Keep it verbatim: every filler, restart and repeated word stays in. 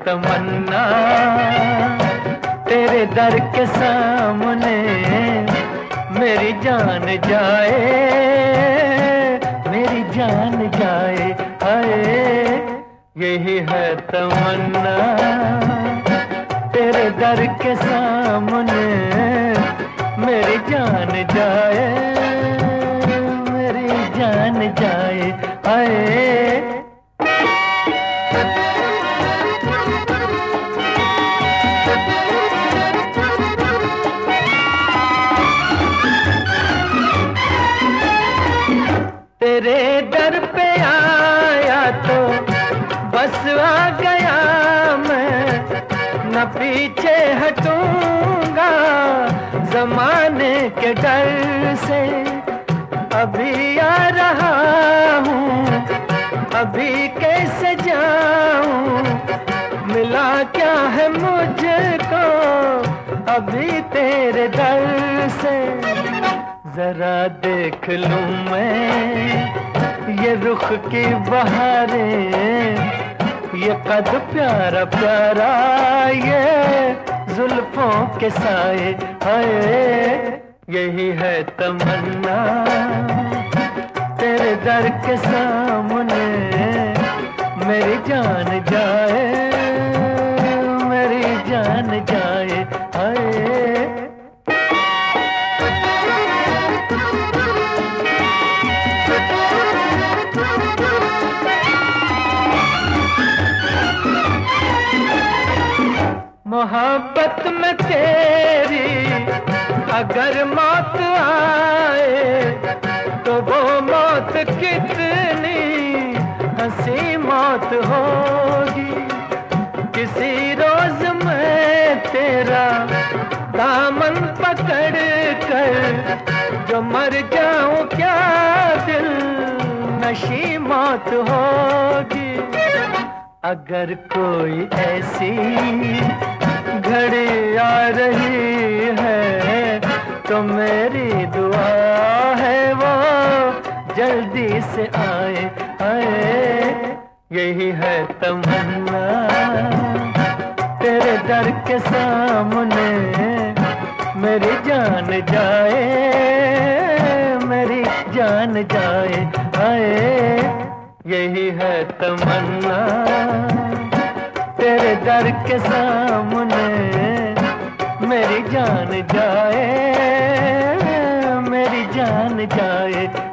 तमन्ना तेरे दर के सामने मेरी जान जाए, मेरी जान जाए। हाय यही है तमन्ना तेरे दर के सामने मेरी जान जाए, मेरी जान जाए। हाय तेरे दर पे आया तो बस आ गया मैं, न पीछे हटूंगा ज़माने के डर से। अभी आ रहा हूँ, अभी कैसे जाऊँ, मिला क्या है मुझको अभी तेरे दर से। जरा देख लूं मैं ये रुख की बहारें, ये कद प्यारा प्यारा ये जुल्फों के साए। हाय यही है तमन्ना तेरे दर के सामने मेरी जान जाए, मेरी जान जाए। हाय मोहब्बत में तेरी अगर मौत आए तो वो मौत कितनी हंसी मौत होगी। किसी रोज मैं तेरा दामन पकड़ कर जो मर जाऊं क्या दिल नशी मौत होगी। अगर कोई ऐसी घड़ी आ रही है तो मेरी दुआ है वो जल्दी से आए। आए यही है तमन्ना तेरे दर के सामने मेरी जान जाए, मेरी जान जाए। आए यही है तमन्ना तेरे दर के सामने मेरी जान जाए, मेरी जान जाए।